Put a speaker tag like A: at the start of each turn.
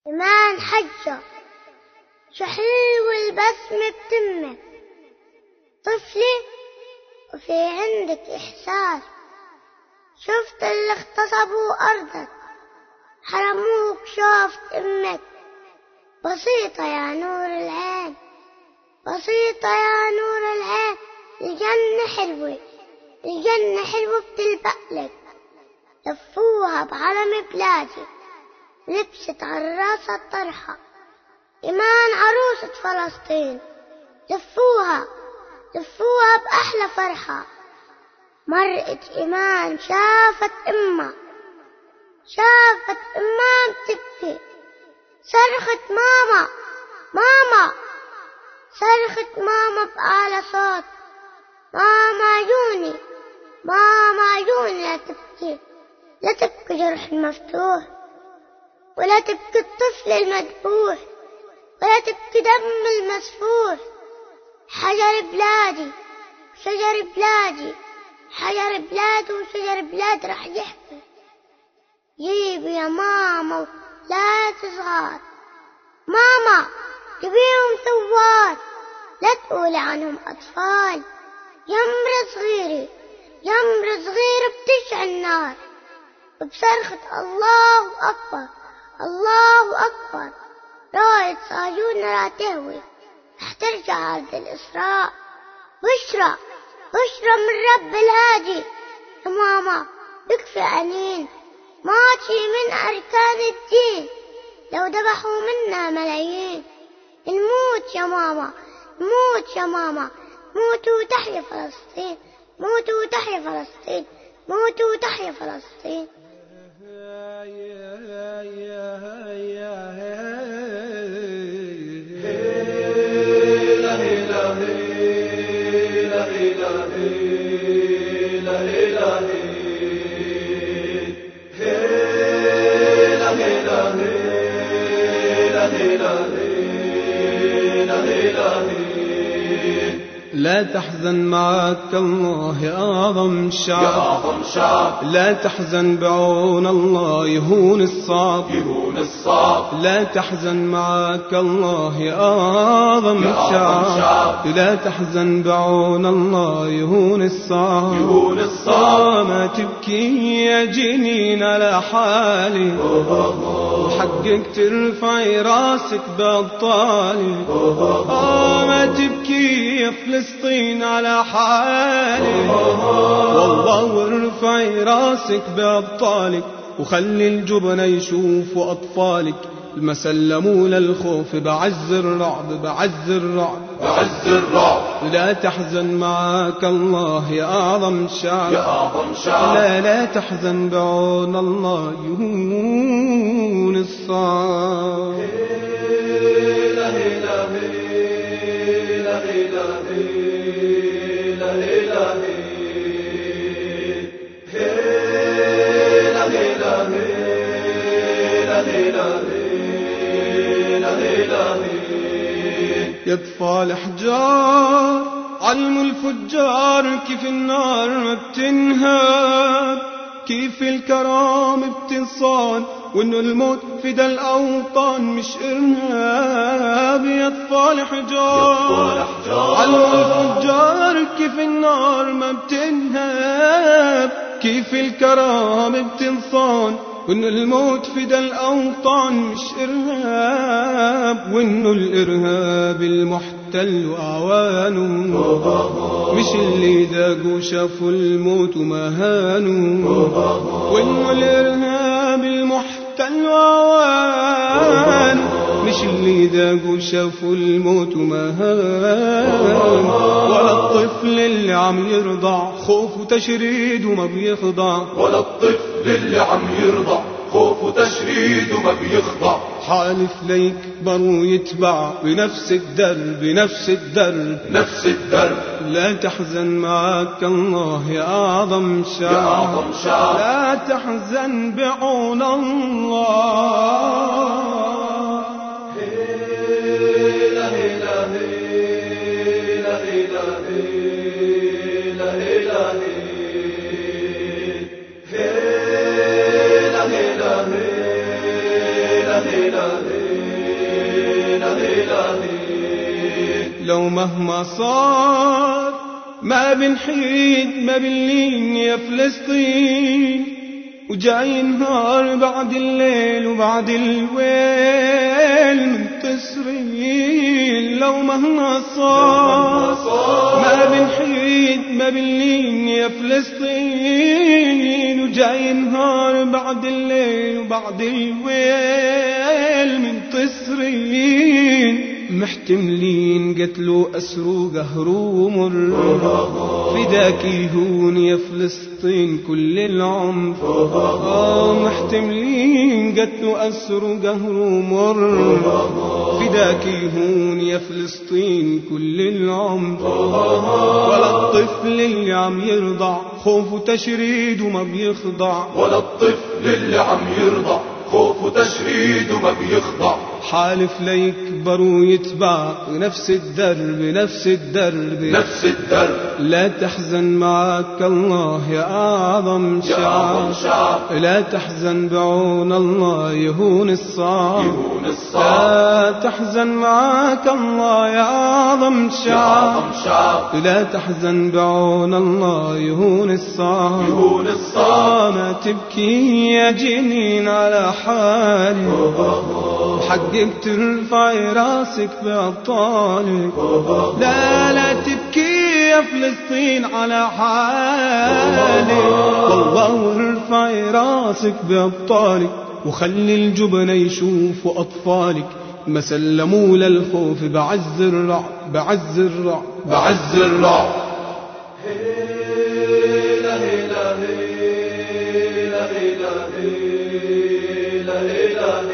A: إيمان حجة شو حلو البسمة بتمك، طفلي وفي عندك إحساس. شفت اللي اغتصبوا أرضك، حرموك، شافت أمك. بسيطة يا نور العين، بسيطة يا نور العين. الجنة حلوة، الجنة حلوة بتلبقلك. لفوها بعلم بلادي، لبست عالراسة الطرحة. إيمان عروسة فلسطين، لفوها لفوها بأحلى فرحة. مرقت إيمان شافت أمها، شافت أمها بتبكي. صرخت ماما ماما، صرخت ماما بأعلى صوت. ماما عيوني، ماما عيوني لا تبكي، لا تبكي جرح المفتوح، ولا تبكي الطفل المذبوح، ولا تبكي دم المسفوح. حجر بلادي وشجر بلادي، حجر بلاد وشجر بلاد رح يحكي. جيبي يا ماما لا تصغار، ماما جيبيهم ثوار. لا تقولي عنهم أطفال، يمر صغيري يمر صغير بتشعل نار. وبصرخة الله أكبر الله أكبر، راية صهيون لا تهوي، رح ترجع أرض الإسراء. بشرى بشرى من رب الهادي. يا ماما بكفي أنين، ماشي من أركان الدين. لو ذبحوا منا ملايين، نموت يا ماما نموت يا ماما. موتوا تحيا فلسطين، موتوا تحيا فلسطين، موتوا تحيا فلسطين.
B: لا تحزن معك الله يا أعظم شعب، لا تحزن بعون الله يهون الصعب، لا تحزن معك الله يا أعظم شعب، لا تحزن بعون الله يهون الصعب. ما تبكي يا جنين على حالي، وحقك ترفعي راسك بأبطالي. ما تبكي يا فلسطين على حالي، والله وارفعي راسك بأبطالك. وخلي الجبن يشوفوا أطفالك، ما سلموا للخوف بعز الرعب بعز الرعب بعز الرعب. لا تحزن معاك الله يا أعظم شعب، لا تحزن بعون الله يهون الصعب. يطفى الأحجار علم الفجار، كيف النار ما بتنهاب، كيف الكرام بتنصان، وإنه الموت فدا الأوطان مش إرهاب. يطفى الأحجار علم الفجار، كيف النار ما بتنهاب، كيف الكرام بتنصان، وإنه الموت فدا الأوطان مش إرهاب. وإنه الإرهاب المحتل وأعوانه، مش اللي ذاقوا شافوا الموت وما هانوا. وإنه الإرهاب المحتل وأعوانه، مش اللي ذاقوا شافوا الموت وما هانوا. ولا الطفل اللي عم يرضع خوف وتشريد وما بيخضع،
C: ولا الطفل اللي عم يرضع خوف وتشريد وما بيخضع.
B: حالف ليكبر ويتبع بنفس الدرب نفس الدرب
C: نفس الدرب.
B: لا تحزن معك الله يا أعظم شعب، لا تحزن بعون الله. لو مهما صار ما بنحيد ما بنلين يا فلسطين، وجاي نهار بعد الليل وبعد الويل منتصرين. لو مهما صار ما بنحيد ما بنلين يا فلسطين، وجاي نهار بعد الليل وبعد الويل منتصرين. محتملين قتلوا أسروا قهروا مر، فداك يهون يا فلسطين كل العمر. محتملين قتلوا أسروا قهروا مر، فداك يهون يا فلسطين كل العمر. ولا الطفل اللي عم يرضع خوف وتشريد وما بيخضع،
C: ولا الطفل اللي عم يرضع خوف وتشريد وما بيخضع.
B: حالف ليكبر ويتبع نفس الدرب نفس الدرب
C: نفس الدرب.
B: لا تحزن معك الله يا أعظم شعب، لا تحزن بعون الله يهون الصعب. لا تحزن معك الله يا أعظم شعب، لا تحزن بعون الله يهون الصعب. ما تبكي يا جنين على حالي، وحقك ترفعي راسك بأبطالك. لا تبكي يا فلسطين على حالك، والله ارفعي راسك بأبطالك. وخلي الجبن يشوفوا أطفالك ما سلموا للخوف بعز الرعب بعز الرعب بعز الرعب. هيلا هيلا هيلا هيلا هيلا هيلا